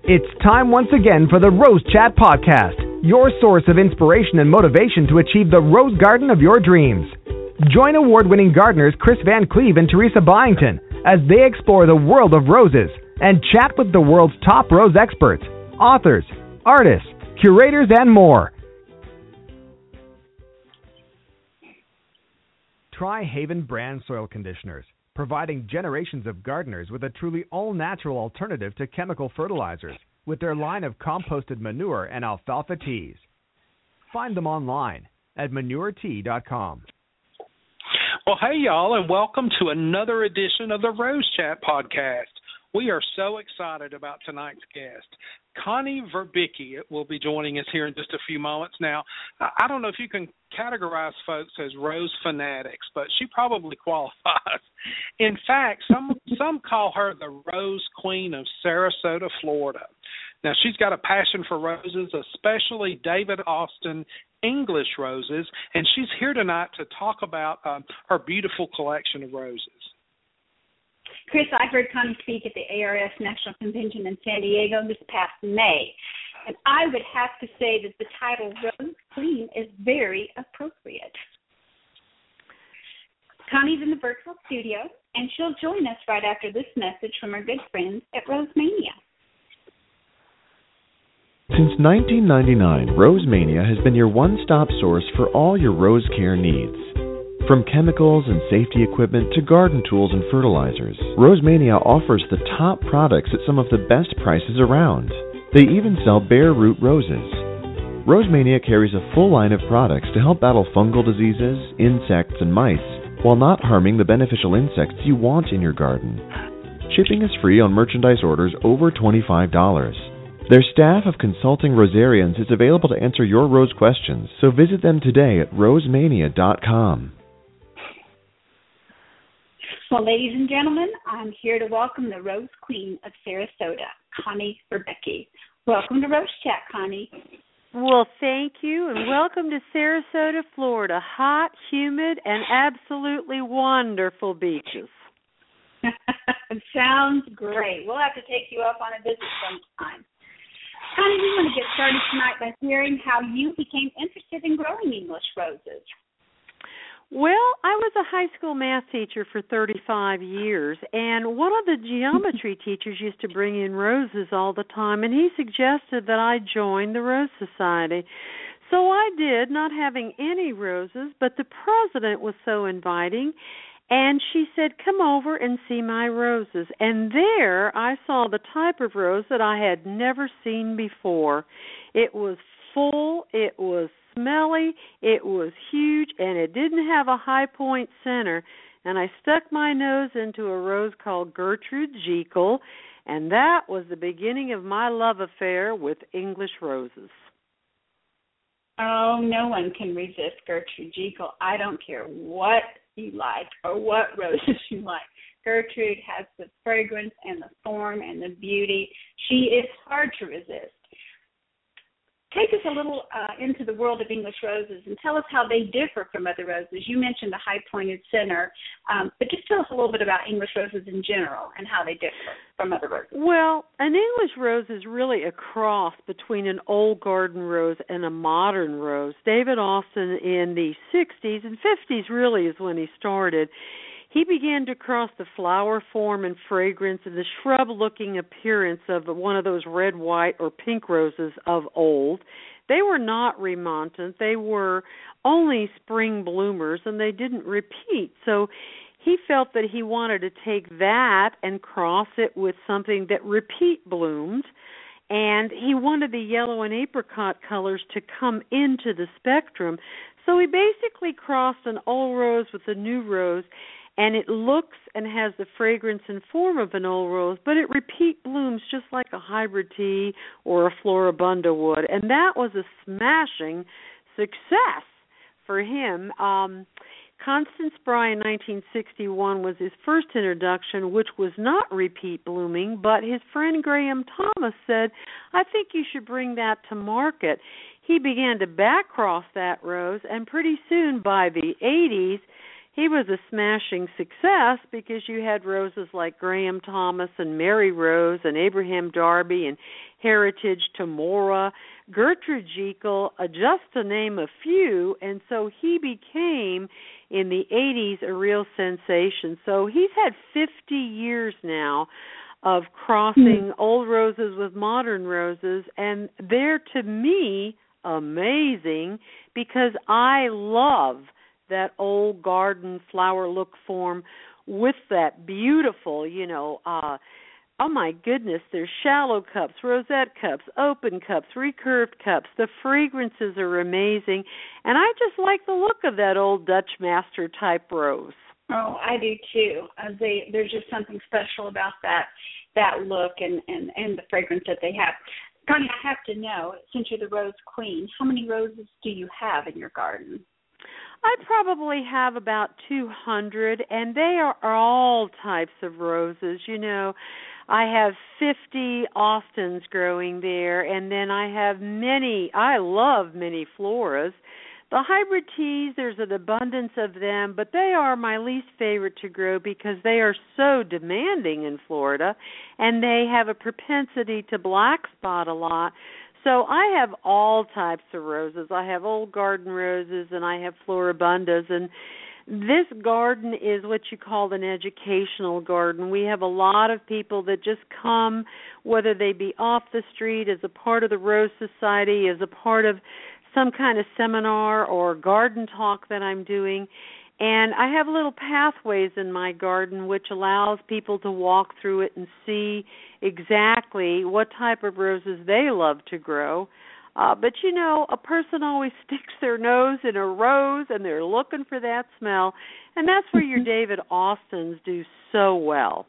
It's time once again for the Rose Chat Podcast, your source of inspiration and motivation to achieve the rose garden of your dreams. Join award-winning gardeners Chris Van Cleve and Teresa Byington as they explore the world of roses and chat with the world's top rose experts, authors, artists, curators, and more. Try Haven brand soil conditioners, providing generations of gardeners with a truly all-natural alternative to chemical fertilizers with their line of composted manure and alfalfa teas. Find them online at manuretea.com. Well, hey, y'all, and welcome to another edition of the Rose Chat Podcast. We are so excited about tonight's guest. Connie Verbicki will be joining us here in just a few moments. Now, I don't know if you can categorize folks as rose fanatics, but she probably qualifies. In fact, some call her the Rose Queen of Sarasota, Florida. Now, she's got a passion for roses, especially David Austin English roses, and she's here tonight to talk about her beautiful collection of roses. Chris, I heard Connie speak at the ARS National Convention in San Diego this past May, and I would have to say that the title Rose Queen is very appropriate. Connie's in the virtual studio, and she'll join us right after this message from our good friends at Rosemania. Since 1999, Rosemania has been your one-stop source for all your rose care needs. From chemicals and safety equipment to garden tools and fertilizers, Rosemania offers the top products at some of the best prices around. They even sell bare root roses. Rosemania carries a full line of products to help battle fungal diseases, insects, and mice, while not harming the beneficial insects you want in your garden. Shipping is free on merchandise orders over $25. Their staff of consulting rosarians is available to answer your rose questions, so visit them today at rosemania.com. Well, ladies and gentlemen, I'm here to welcome the Rose Queen of Sarasota, Connie Verbicki. Welcome to Rose Chat, Connie. Well, thank you, and welcome to Sarasota, Florida. Hot, humid, and absolutely wonderful beaches. Sounds great. We'll have to take you up on a visit sometime. Connie, we want to get started tonight by hearing how you became interested in growing English roses. Well, I was a high school math teacher for 35 years, and one of the geometry teachers used to bring in roses all the time, and he suggested that I join the Rose Society. So I did, not having any roses, but the president was so inviting, and she said, come over and see my roses. And there I saw the type of rose that I had never seen before. It was full, it was smelly, it was huge, and it didn't have a high point center. And I stuck my nose into a rose called Gertrude Jekyll, and that was the beginning of my love affair with English roses. Oh, no one can resist Gertrude Jekyll. I don't care what you like or what roses you like. Gertrude has the fragrance and the form and the beauty. She is hard to resist. Take us a little into the world of English roses and tell us how they differ from other roses. You mentioned the high-pointed center, but just tell us a little bit about English roses in general and how they differ from other roses. Well, an English rose is really a cross between an old garden rose and a modern rose. David Austin in the 60s and 50s really is when he started. He began to cross the flower form and fragrance and the shrub-looking appearance of one of those red, white, or pink roses of old. They were not remontant. They were only spring bloomers, and they didn't repeat. So he felt that he wanted to take that and cross it with something that repeat bloomed, and he wanted the yellow and apricot colors to come into the spectrum. So he basically crossed an old rose with a new rose, and it looks and has the fragrance and form of an old rose, but it repeat blooms just like a hybrid tea or a floribunda would. And that was a smashing success for him. Constance Spry in 1961 was his first introduction, which was not repeat blooming, but his friend Graham Thomas said, I think you should bring that to market. He began to backcross that rose, and pretty soon by the 80s, he was a smashing success because you had roses like Graham Thomas and Mary Rose and Abraham Darby and Heritage, Tamora, Gertrude Jekyll, just to name a few. And so he became, in the 80s, a real sensation. So he's had 50 years now of crossing old roses with modern roses, and they're, to me, amazing because I love that old garden flower look form with that beautiful, oh my goodness, there's shallow cups, rosette cups, open cups, recurved cups. The fragrances are amazing, and I just like the look of that old Dutch master type rose. Oh, I do too. There's just something special about that look and the fragrance that they have. Connie, I have to know, since you're the rose queen, how many roses do you have in your garden? I probably have about 200, and they are all types of roses. I have 50 Austins growing there, and then I love many floras. The hybrid teas, there's an abundance of them, but they are my least favorite to grow because they are so demanding in Florida, and they have a propensity to black spot a lot. So I have all types of roses. I have old garden roses, and I have floribundas, and this garden is what you call an educational garden. We have a lot of people that just come, whether they be off the street, as a part of the Rose Society, as a part of some kind of seminar or garden talk that I'm doing. And I have little pathways in my garden which allows people to walk through it and see exactly what type of roses they love to grow. But, a person always sticks their nose in a rose and they're looking for that smell. And that's where your David Austins do so well.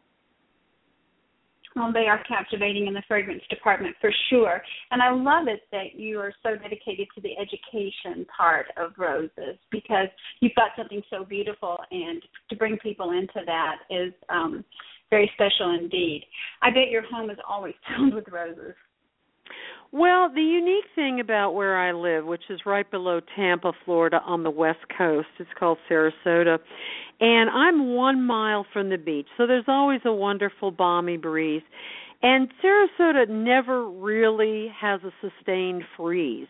Well, they are captivating in the fragrance department for sure. And I love it that you are so dedicated to the education part of roses because you've got something so beautiful, and to bring people into that is very special indeed. I bet your home is always filled with roses. Well, the unique thing about where I live, which is right below Tampa, Florida, on the west coast, it's called Sarasota, and I'm 1 mile from the beach, so there's always a wonderful balmy breeze. And Sarasota never really has a sustained freeze.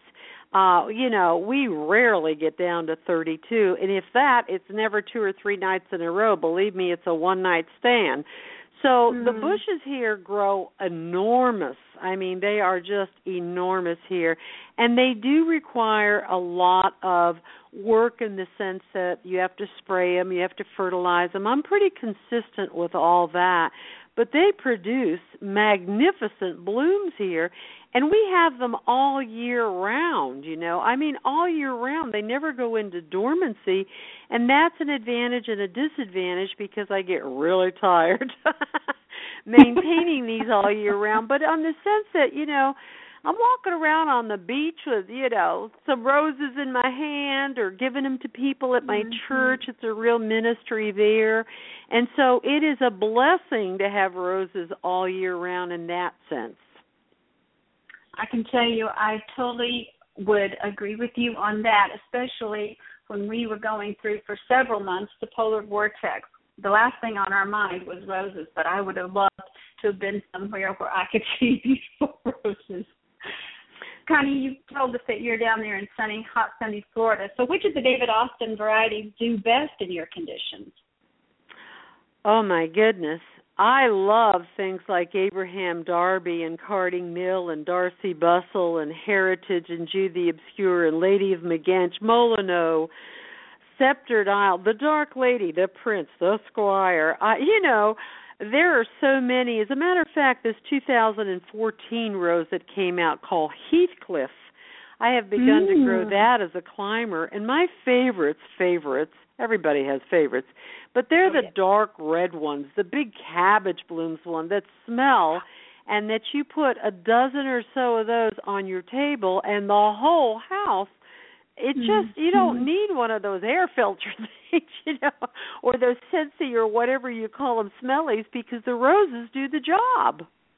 We rarely get down to 32, and if that, it's never 2 or 3 nights in a row. Believe me, it's a one-night stand. So the bushes here grow enormous. I mean, they are just enormous here. And they do require a lot of work in the sense that you have to spray them, you have to fertilize them. I'm pretty consistent with all that. But they produce magnificent blooms here, and we have them all year round, all year round. They never go into dormancy, and that's an advantage and a disadvantage because I get really tired maintaining these all year round. But on the sense that, I'm walking around on the beach with, some roses in my hand or giving them to people at my church. It's a real ministry there. And so it is a blessing to have roses all year round in that sense. I can tell you I totally would agree with you on that, especially when we were going through for several months the polar vortex. The last thing on our mind was roses, but I would have loved to have been somewhere where I could see beautiful roses. Connie, you told us that you're down there in hot, sunny Florida. So which of the David Austin varieties do best in your conditions? Oh, my goodness. I love things like Abraham Darby and Carding Mill and Darcy Bustle and Heritage and Jude the Obscure and Lady of Magench, Molyneux, Sceptred Isle, the Dark Lady, the Prince, the Squire. There are so many. As a matter of fact, this 2014 rose that came out called Heathcliff, I have begun to grow that as a climber. And my favorites, everybody has favorites, but they're the dark red ones, the big cabbage blooms one that smell, and that you put a dozen or so of those on your table and the whole house, it just, you don't need one of those air filter things, or those Scentsy or whatever you call them smellies, because the roses do the job.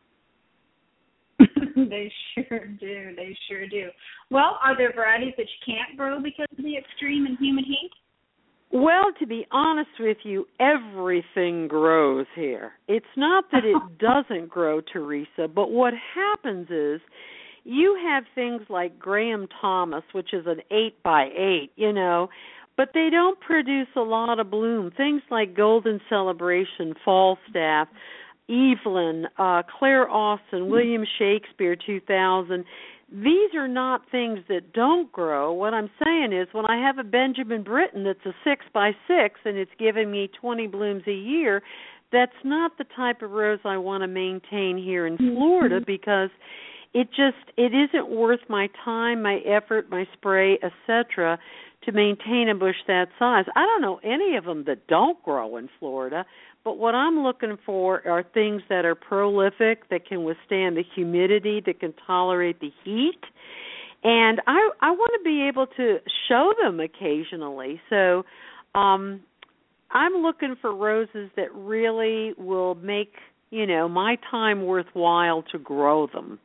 They sure do. Well, are there varieties that you can't grow because of the extreme and humid heat? Well, to be honest with you, everything grows here. It's not that it doesn't grow, Teresa, but what happens is you have things like Graham Thomas, which is an 8x8, but they don't produce a lot of bloom. Things like Golden Celebration, Falstaff, Evelyn, Claire Austin, William Shakespeare 2000. These are not things that don't grow. What I'm saying is when I have a Benjamin Britten that's a 6x6 and it's giving me 20 blooms a year, that's not the type of rose I want to maintain here in Florida because it isn't worth my time, my effort, my spray, etc., to maintain a bush that size. I don't know any of them that don't grow in Florida, but what I'm looking for are things that are prolific, that can withstand the humidity, that can tolerate the heat. And I want to be able to show them occasionally. So I'm looking for roses that really will make, my time worthwhile to grow them.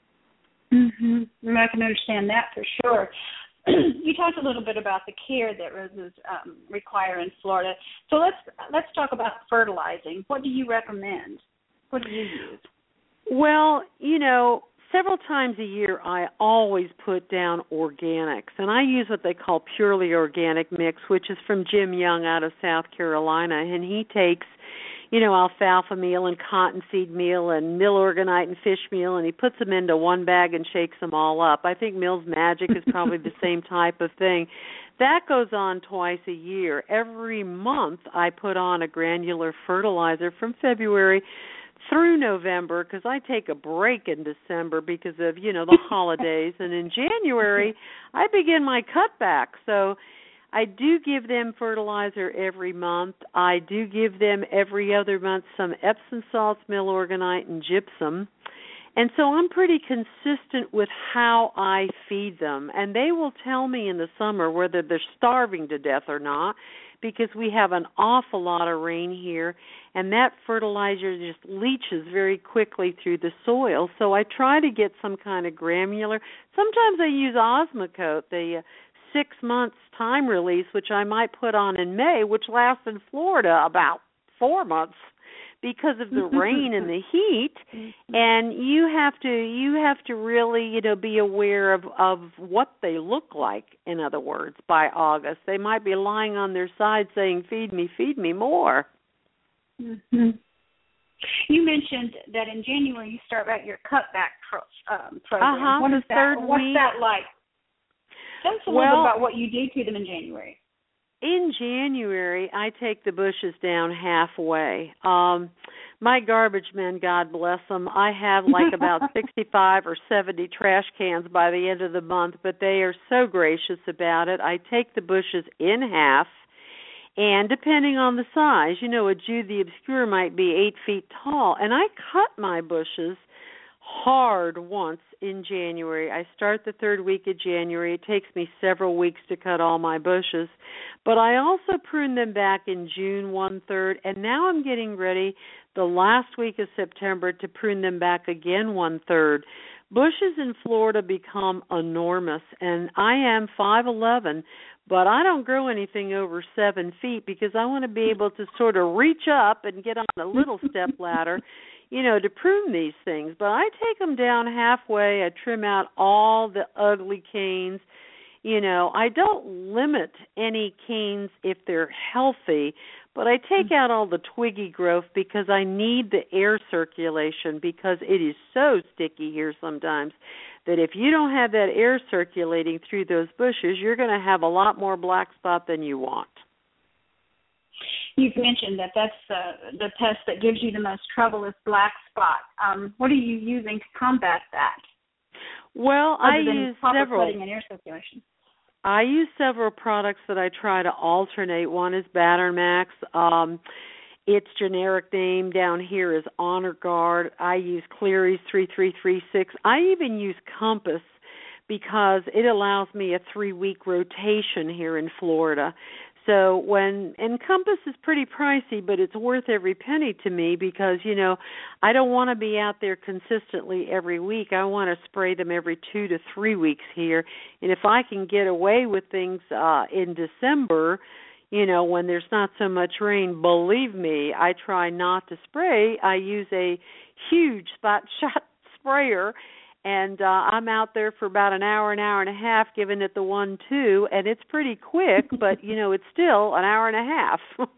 Mm-hmm. I can understand that for sure. You talked a little bit about the care that roses require in Florida. So let's talk about fertilizing. What do you recommend? What do you use? Well, several times a year I always put down organics, and I use what they call Purely Organic Mix, which is from Jim Young out of South Carolina, and he takes alfalfa meal and cottonseed meal and Milorganite and fish meal, and he puts them into one bag and shakes them all up. I think Mills Magic is probably the same type of thing. That goes on twice a year. Every month I put on a granular fertilizer from February through November because I take a break in December because of, the holidays. And in January, I begin my cutback. So I do give them fertilizer every month. I do give them every other month some Epsom salts, Milorganite, and gypsum. And so I'm pretty consistent with how I feed them. And they will tell me in the summer whether they're starving to death or not because we have an awful lot of rain here, and that fertilizer just leaches very quickly through the soil. So I try to get some kind of granular. Sometimes I use Osmocote, the 6 months time release, which I might put on in May, which lasts in Florida about 4 months because of the rain and the heat. And you have to really, be aware of what they look like, in other words, by August. They might be lying on their side saying, feed me more. Mm-hmm. You mentioned that in January you start out your cutback program. What is that? What's that like? Tell us a little bit about what you do to them in January. In January, I take the bushes down halfway. My garbage men, God bless them, I have like about 65 or 70 trash cans by the end of the month, but they are so gracious about it. I take the bushes in half, and depending on the size, a Jude the Obscure might be 8 feet tall, and I cut my bushes hard once in January. I start the third week of January. It takes me several weeks to cut all my bushes. But I also prune them back in June 1/3, and now I'm getting ready the last week of September to prune them back again 1/3. Bushes in Florida become enormous, and I am 5'11", but I don't grow anything over 7 feet because I want to be able to sort of reach up and get on a little step ladder to prune these things. But I take them down halfway. I trim out all the ugly canes. I don't limit any canes if they're healthy, but I take out all the twiggy growth because I need the air circulation because it is so sticky here sometimes that if you don't have that air circulating through those bushes, you're going to have a lot more black spot than you want. You've mentioned that that's the pest that gives you the most trouble is black spot. What are you using to combat that? Well, I use several. And air circulation. I use several products that I try to alternate. One is Batter Max. Its generic name down here is Honor Guard. I use Cleary's 3336. I even use Compass because it allows me a 3-week rotation here in Florida. So and Compass is pretty pricey, but it's worth every penny to me because, I don't want to be out there consistently every week. I want to spray them every 2 to 3 weeks here. And if I can get away with things in December, when there's not so much rain, believe me, I try not to spray. I use a huge spot shot sprayer, and I'm out there for about an hour and a half giving it the 1-2, and it's pretty quick, but, it's still an hour and a half.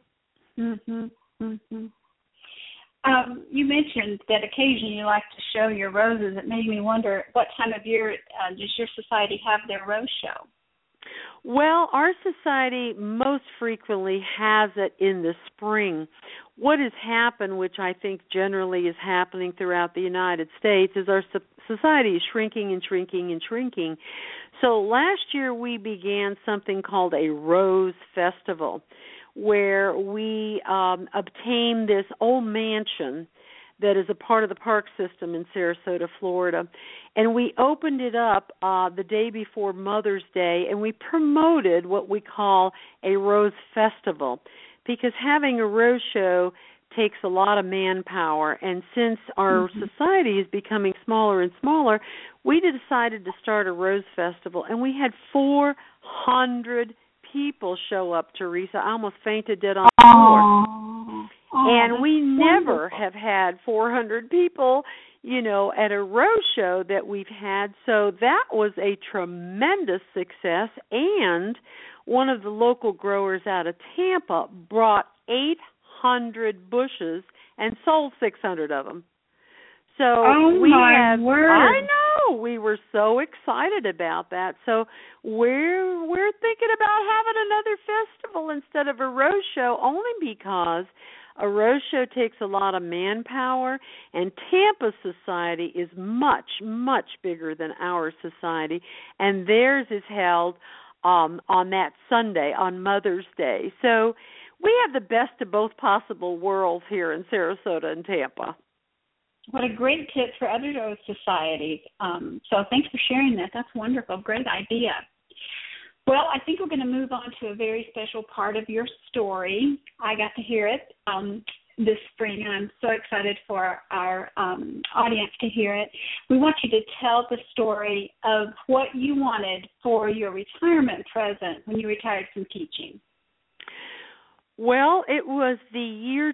You mentioned that occasionally you like to show your roses. It made me wonder, what time of year does your society have their rose show? Well, our society most frequently has it in the spring. What has happened, which I think generally is happening throughout the United States, is our society is shrinking and shrinking and shrinking. So last year we began something called a Rose Festival, where we obtained this old mansion that is a part of the park system in Sarasota, Florida. And we opened it up the day before Mother's Day, and we promoted what we call a Rose Festival, because having a rose show takes a lot of manpower. And since our society is becoming smaller and smaller, we decided to start a Rose Festival, and we had 400 people show up, Teresa. I almost fainted dead on the floor. And we never have had 400 people, at a rose show that we've had. So that was a tremendous success. And one of the local growers out of Tampa brought 800 bushes and sold 600 of them. So word. I know, we were so excited about that. So we're thinking about having another festival instead of a rose show, only because a rose show takes a lot of manpower, and Tampa society is much, much bigger than our society, and theirs is held on that Sunday, on Mother's Day. So we have the best of both possible worlds here in Sarasota and Tampa. What a great tip for other rose societies. So thanks for sharing that. That's wonderful. Great idea. Well, I think we're going to move on to a very special part of your story. I got to hear it this spring, and I'm so excited for our audience to hear it. We want you to tell the story of what you wanted for your retirement present when you retired from teaching. Well, it was the year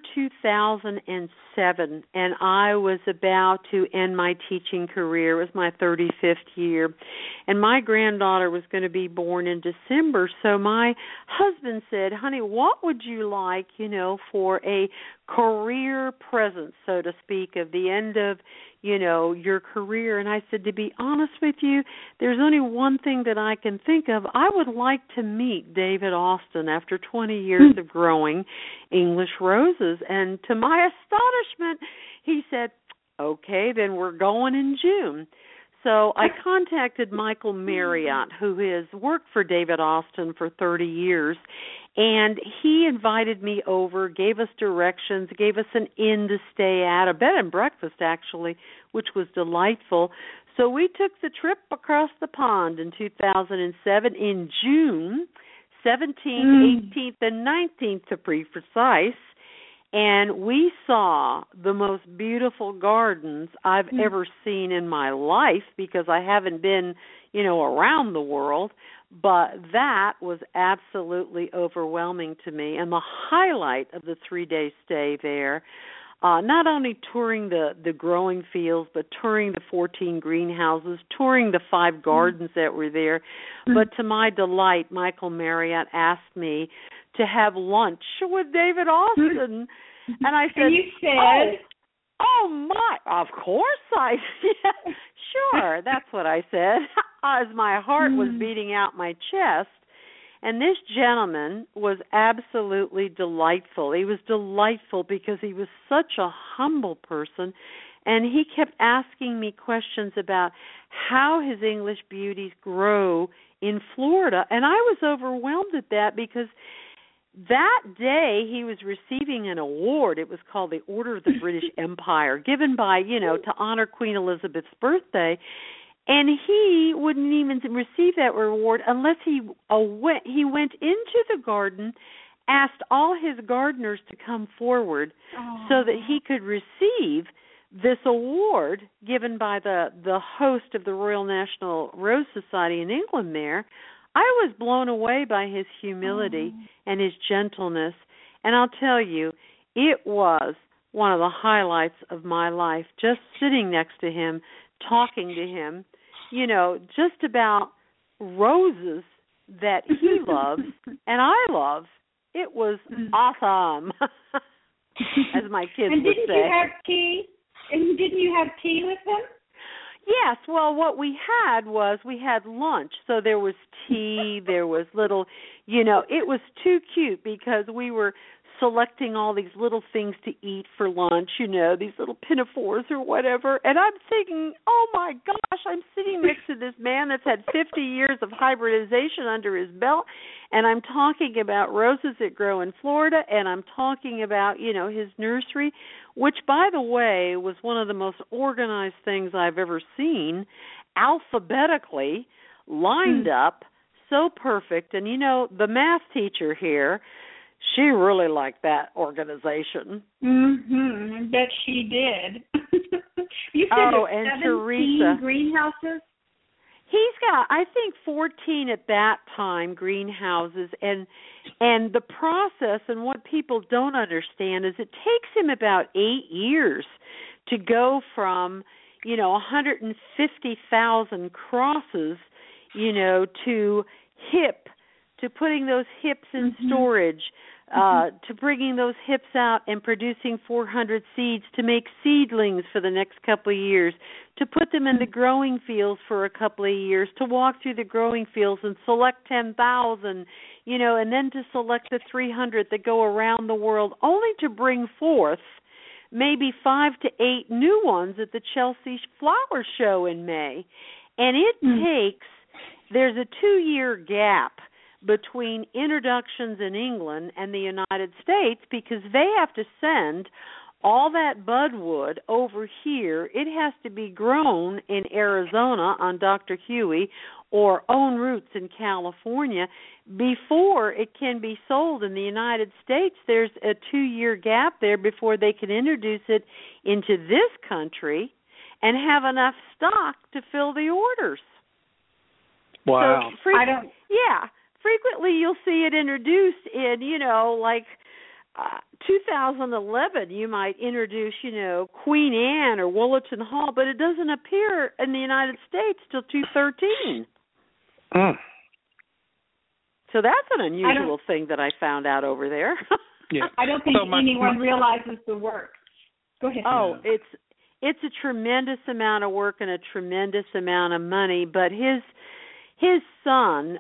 2007, and I was about to end my teaching career. It was my 35th year, and my granddaughter was going to be born in December. So my husband said, honey, what would you like, for a career present, so to speak, of the end of, your career? And I said, to be honest with you, there's only one thing that I can think of. I would like to meet David Austin after 20 years of growing English roses. And to my astonishment, he said, okay, then we're going in June. So I contacted Michael Marriott, who has worked for David Austin for 30 years, and he invited me over, gave us directions, gave us an inn to stay at, a bed and breakfast actually, which was delightful. So we took the trip across the pond in 2007 in June, 17th, 18th, and 19th to be precise. And we saw the most beautiful gardens I've ever seen in my life, because I haven't been, around the world. But that was absolutely overwhelming to me. And the highlight of the 3-day stay there, not only touring the growing fields, but touring the 14 greenhouses, touring the 5 gardens that were there. But to my delight, Michael Marriott asked me to have lunch with David Austin. And I said, and you said, oh my, of course yeah, sure, that's what I said, as my heart was beating out my chest. And this gentleman was absolutely delightful. He was delightful because he was such a humble person, and he kept asking me questions about how his English beauties grow in Florida. And I was overwhelmed at that, because that day he was receiving an award. It was called the Order of the British Empire, given by, to honor Queen Elizabeth's birthday. And he wouldn't even receive that reward unless he went into the garden, asked all his gardeners to come forward so that he could receive this award given by the host of the Royal National Rose Society in England there. I was blown away by his humility and his gentleness. And I'll tell you, it was one of the highlights of my life, just sitting next to him, talking to him, just about roses that he loves and I love. It was awesome, as my kids would say. And didn't you have tea? And didn't you have tea with him? Yes. Well, what we had lunch. So there was tea, there was little, it was too cute because we were selecting all these little things to eat for lunch, these little pinafores or whatever. And I'm thinking, oh, my gosh, I'm sitting next to this man that's had 50 years of hybridization under his belt, and I'm talking about roses that grow in Florida, and I'm talking about, his nursery, which, by the way, was one of the most organized things I've ever seen, alphabetically lined up, so perfect. And, the math teacher here, she really liked that organization. I bet she did. You said and 17 Teresa. greenhouses? He's got, I think, 14 at that time greenhouses, and the process and what people don't understand is it takes him about 8 years to go from, 150,000 crosses, to putting those hips in storage, to bringing those hips out and producing 400 seeds to make seedlings for the next couple of years, to put them in the growing fields for a couple of years, to walk through the growing fields and select 10,000, and then to select the 300 that go around the world, only to bring forth maybe 5 to 8 new ones at the Chelsea Flower Show in May. And it takes, there's a 2-year gap between introductions in England and the United States because they have to send all that budwood over here. It has to be grown in Arizona on Dr. Huey or own roots in California before it can be sold in the United States. There's a 2-year gap there before they can introduce it into this country and have enough stock to fill the orders. Wow. So frequently you'll see it introduced in, 2011 you might introduce, Queen Anne or Woollerton Hall, but it doesn't appear in the United States till 2013. So that's an unusual thing that I found out over there. Yeah. I don't think anyone realizes the work. Go ahead. Oh, it's a tremendous amount of work and a tremendous amount of money, but his son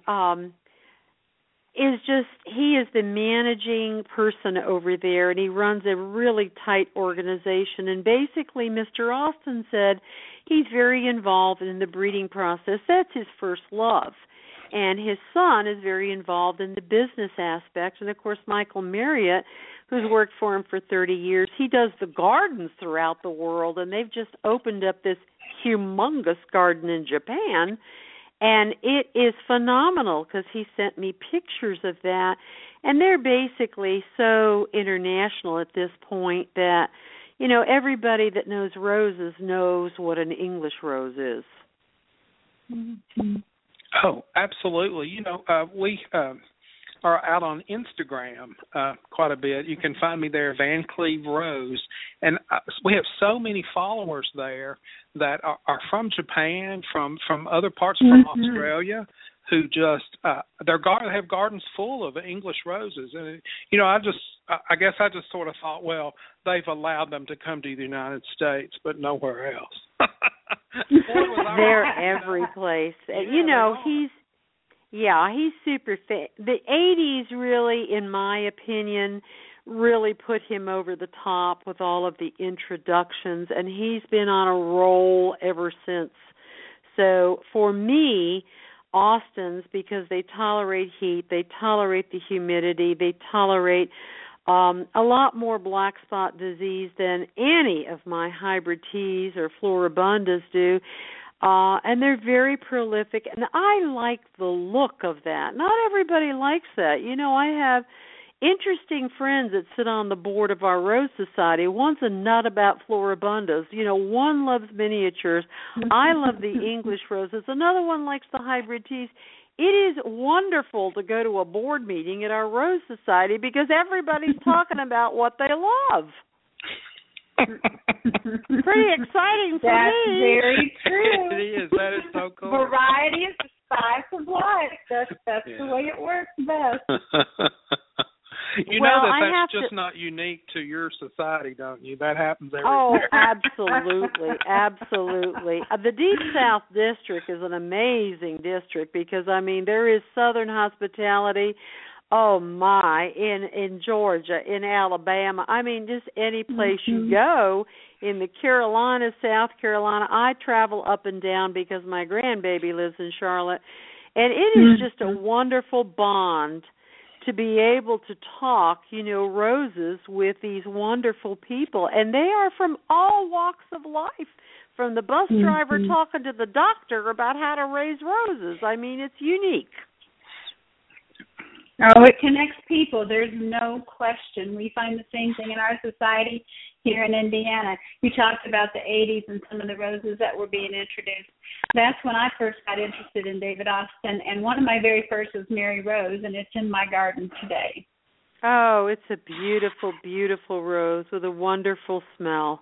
he is the managing person over there, and he runs a really tight organization. And basically, Mr. Austin said he's very involved in the breeding process. That's his first love. And his son is very involved in the business aspect. And, of course, Michael Marriott, who's worked for him for 30 years, he does the gardens throughout the world, and they've just opened up this humongous garden in Japan. And it is phenomenal because he sent me pictures of that. And they're basically so international at this point that, everybody that knows roses knows what an English rose is. Mm-hmm. Oh, absolutely. We are out on Instagram quite a bit. You can find me there, Van Cleve Rose. And we have so many followers there that are from Japan, from other parts from Australia, who just they have gardens full of English roses. And I guess I just sort of thought, well, they've allowed them to come to the United States, but nowhere else. They're every place. He's super fit. The 80s really, in my opinion, really put him over the top with all of the introductions, and he's been on a roll ever since. So for me, Austins, because they tolerate heat, they tolerate the humidity, they tolerate a lot more black spot disease than any of my hybrid teas or floribundas do. And they're very prolific, and I like the look of that. Not everybody likes that. I have interesting friends that sit on the board of our Rose Society. One's a nut about floribundas. One loves miniatures. I love the English roses. Another one likes the hybrid teas. it is wonderful to go to a board meeting at our Rose Society because everybody's talking about what they love. Pretty exciting for That's me. very true. It is. That is so cool. Variety is the spice of life. That's the way it works best. You know that's just not unique to your society, don't you? That happens everywhere. Oh, absolutely, absolutely. The Deep South District is an amazing district because, I mean, there is Southern hospitality. Oh, my, in Georgia, in Alabama. I mean, just any place you go, in the Carolinas, South Carolina. I travel up and down because my grandbaby lives in Charlotte. And it is just a wonderful bond to be able to talk, roses with these wonderful people. And they are from all walks of life, from the bus driver talking to the doctor about how to raise roses. I mean, it's unique. Oh, it connects people. There's no question. We find the same thing in our society here in Indiana. You talked about the 80s and some of the roses that were being introduced. That's when I first got interested in David Austin, and one of my very first was Mary Rose, and it's in my garden today. Oh, it's a beautiful, beautiful rose with a wonderful smell.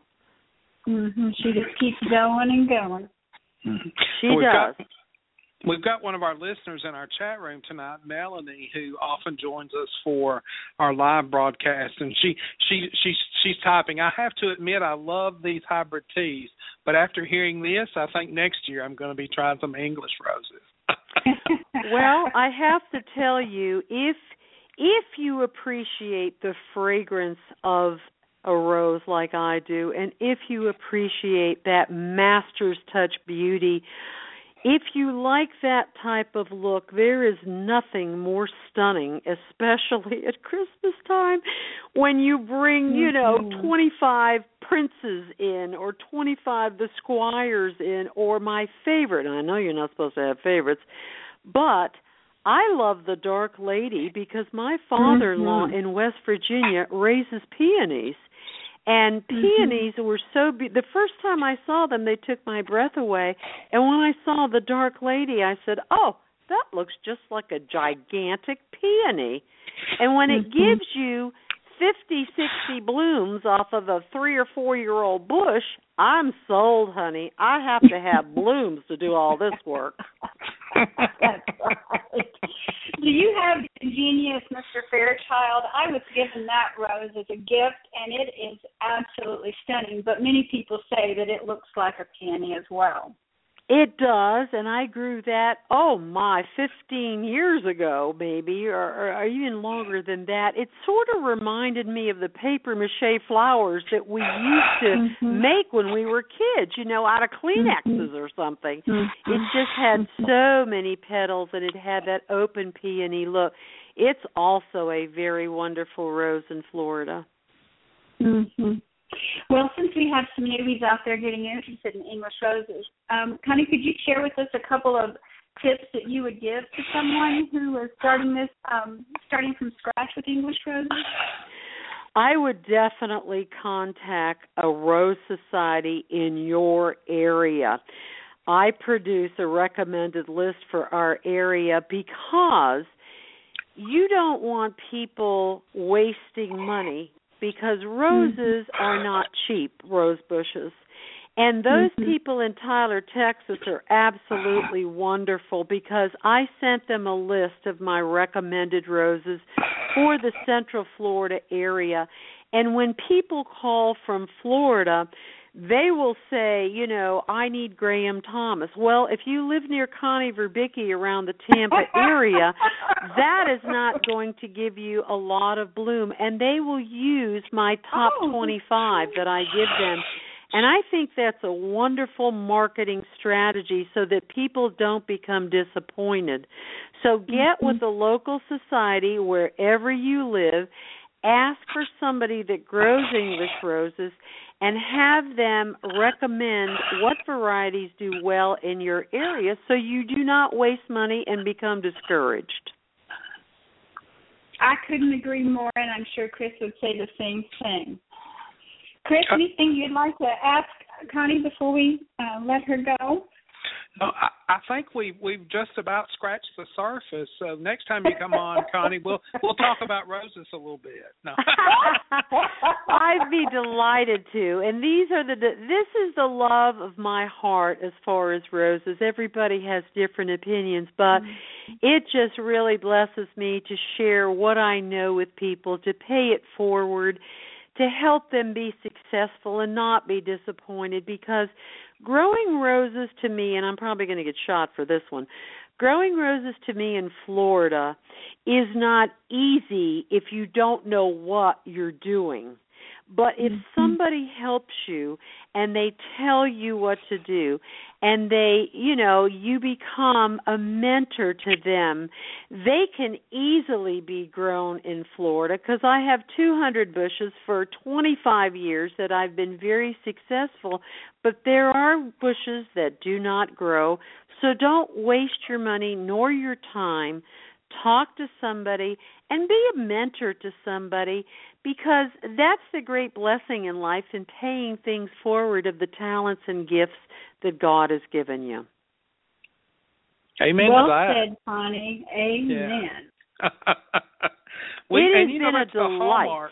She just keeps going and going. She does. We've got one of our listeners in our chat room tonight, Melanie, who often joins us for our live broadcast, and she's typing. I have to admit, I love these hybrid teas, but after hearing this, I think next year I'm going to be trying some English roses. Well, I have to tell you, if you appreciate the fragrance of a rose like I do, and if you appreciate that master's touch beauty, if you like that type of look, there is nothing more stunning, especially at Christmas time, when you bring, 25 princes in or 25 the squires in, or my favorite, and I know you're not supposed to have favorites, but I love the Dark Lady because my father-in-law in West Virginia raises peonies. And peonies were so the first time I saw them, they took my breath away. And when I saw the Dark Lady, I said, oh, that looks just like a gigantic peony. And when it gives you 50, 60 blooms off of a 3 or 4-year-old bush, I'm sold, honey. I have to have blooms to do all this work. That's right. Do you have the genius, Mr. Fairchild? I was given that rose as a gift, and it is absolutely stunning, but many people say that it looks like a peony as well. It does, and I grew that, 15 years ago, maybe, or even longer than that. It sort of reminded me of the papier-mâché flowers that we used to make when we were kids, out of Kleenexes or something. It just had so many petals, and it had that open peony look. It's also a very wonderful rose in Florida. Well, since we have some newbies out there getting interested in English roses, Connie, could you share with us a couple of tips that you would give to someone who is starting from scratch with English roses? I would definitely contact a Rose Society in your area. I produce a recommended list for our area because you don't want people wasting money, because roses are not cheap, rose bushes. And those people in Tyler, Texas are absolutely wonderful because I sent them a list of my recommended roses for the Central Florida area. And when people call from Florida, they will say, I need Graham Thomas. Well, if you live near Connie Verbicki around the Tampa area, that is not going to give you a lot of bloom. And they will use my top 25 that I give them. And I think that's a wonderful marketing strategy so that people don't become disappointed. So get with the local society wherever you live, ask for somebody that grows English roses, and have them recommend what varieties do well in your area so you do not waste money and become discouraged. I couldn't agree more, and I'm sure Chris would say the same thing. Chris, anything you'd like to ask Connie before we let her go? No, I think we've just about scratched the surface. So next time you come on, Connie, we'll talk about roses a little bit. No. I'd be delighted to. And this is the love of my heart as far as roses. Everybody has different opinions, but it just really blesses me to share what I know with people, to pay it forward, to help them be successful and not be disappointed, because growing roses to me, and I'm probably going to get shot for this one, growing roses to me in Florida is not easy if you don't know what you're doing. But if somebody helps you and they tell you what to do and you become a mentor to them, they can easily be grown in Florida, because I have 200 bushes for 25 years that I've been very successful, but there are bushes that do not grow. So don't waste your money nor your time. Talk to somebody and be a mentor to somebody, because that's the great blessing in life, in paying things forward of the talents and gifts that God has given you. Amen well to that. Well said, Connie. Amen. Yeah. It has been a delight.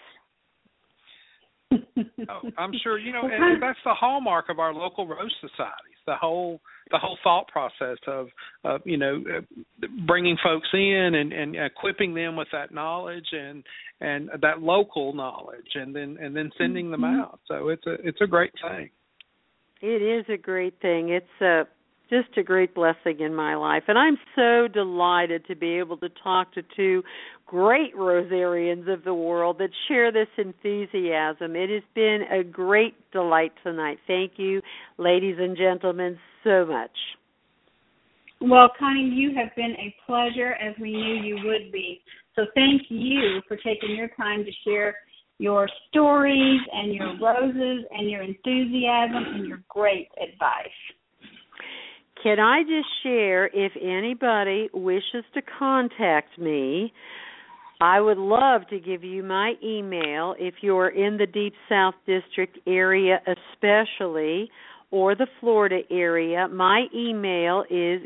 I'm sure and that's the hallmark of our local rose societies. The whole thought process of bringing folks in and equipping them with that knowledge and that local knowledge, and then sending them out. So it's a great thing. It is a great thing. It's just a great blessing in my life. And I'm so delighted to be able to talk to two great rosarians of the world that share this enthusiasm. It has been a great delight tonight. Thank you, ladies and gentlemen, so much. Well, Connie, you have been a pleasure, as we knew you would be. So thank you for taking your time to share your stories and your roses and your enthusiasm and your great advice. Can I just share, if anybody wishes to contact me, I would love to give you my email if you're in the Deep South District area especially, or the Florida area. My email is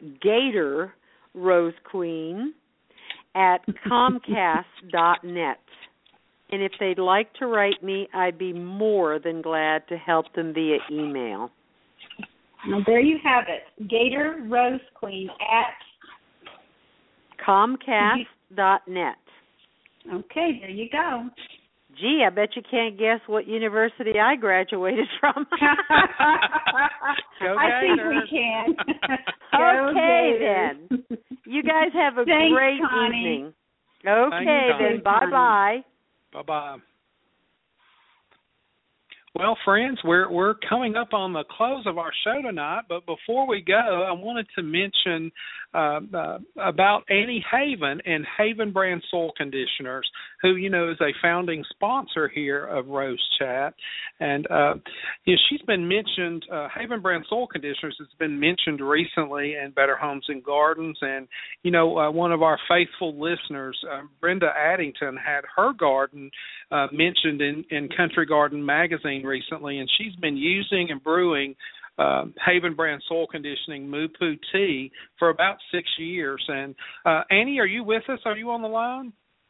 gatorrosequeen@comcast.net. And if they'd like to write me, I'd be more than glad to help them via email. Well, there you have it. Gator Rose Queen at Comcast.net. Okay, there you go. Gee, I bet you can't guess what university I graduated from. I think we can. Okay, then. You guys have a Thanks, great Connie. evening. Okay, then. Bye-bye. Bye-bye. Well, friends, we're coming up on the close of our show tonight, but before we go, I wanted to mention about Annie Haven and Haven Brand Soil Conditioners, who, is a founding sponsor here of Rose Chat. And, she's been mentioned, Haven Brand Soil Conditioners has been mentioned recently in Better Homes and Gardens. And, one of our faithful listeners, Brenda Addington, had her garden mentioned in Country Garden Magazine recently, and she's been using and brewing Haven Brand Soil Conditioning Moo-Poo tea for about 6 years. And Annie, are you with us? Are you on the line?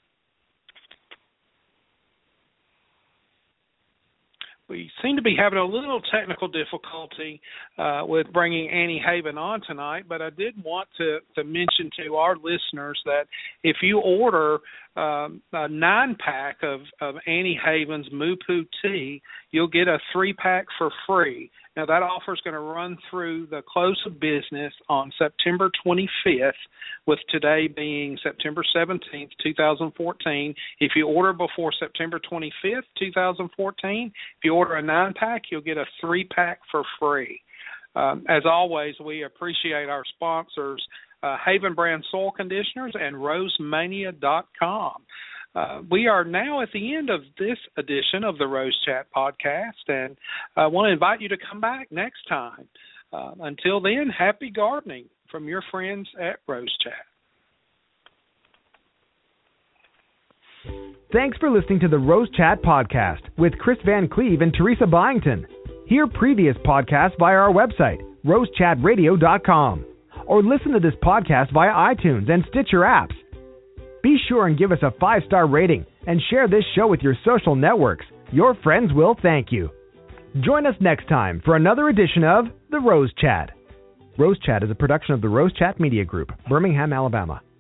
We seem to be having a little technical difficulty with bringing Annie Haven on tonight, but I did want to mention to our listeners that if you order a 9-pack of Annie Haven's Moo-Poo tea, you'll get a 3-pack for free. Now, that offer is going to run through the close of business on September 25th, with today being September 17th, 2014. If you order before September 25th, 2014, if you order a 9-pack, you'll get a 3-pack for free. As always, we appreciate our sponsors, Haven Brand Soil Conditioners and rosemania.com. We are now at the end of this edition of the Rose Chat podcast, and I want to invite you to come back next time. Until then, happy gardening from your friends at Rose Chat. Thanks for listening to the Rose Chat podcast with Chris Van Cleve and Teresa Byington. Hear previous podcasts via our website, rosechatradio.com, or listen to this podcast via iTunes and Stitcher apps. Be sure and give us a 5-star rating and share this show with your social networks. Your friends will thank you. Join us next time for another edition of The Rose Chat. Rose Chat is a production of the Rose Chat Media Group, Birmingham, Alabama.